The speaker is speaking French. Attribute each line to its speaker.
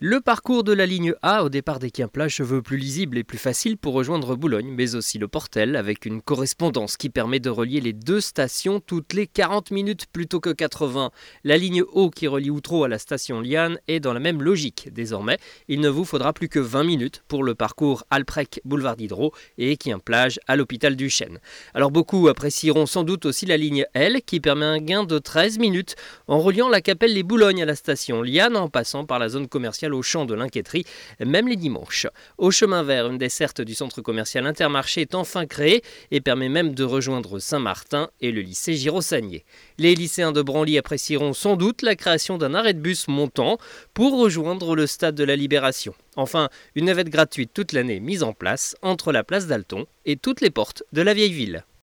Speaker 1: Le parcours de la ligne A au départ d'Équien-Plage se veut plus lisible et plus facile pour rejoindre Boulogne, mais aussi le Portel, avec une correspondance qui permet de relier les deux stations toutes les 40 minutes plutôt que 80. La ligne O qui relie Outreau à la station Liane est dans la même logique. Désormais, il ne vous faudra plus que 20 minutes pour le parcours Alprec-Boulevard Diderot et Équien-Plage à l'hôpital du Chêne. Alors beaucoup apprécieront sans doute aussi la ligne L qui permet un gain de 13 minutes en reliant la Capelle les Boulognes à la station Liane en passant par la zone commerciale au champ de l'Inquiéterie, même les dimanches. Au chemin vert, une desserte du centre commercial Intermarché est enfin créée et permet même de rejoindre Saint-Martin et le lycée Giraud-Sagnier. Les lycéens de Branly apprécieront sans doute la création d'un arrêt de bus montant pour rejoindre le stade de la Libération. Enfin, une navette gratuite toute l'année mise en place entre la place d'Alton et toutes les portes de la vieille ville.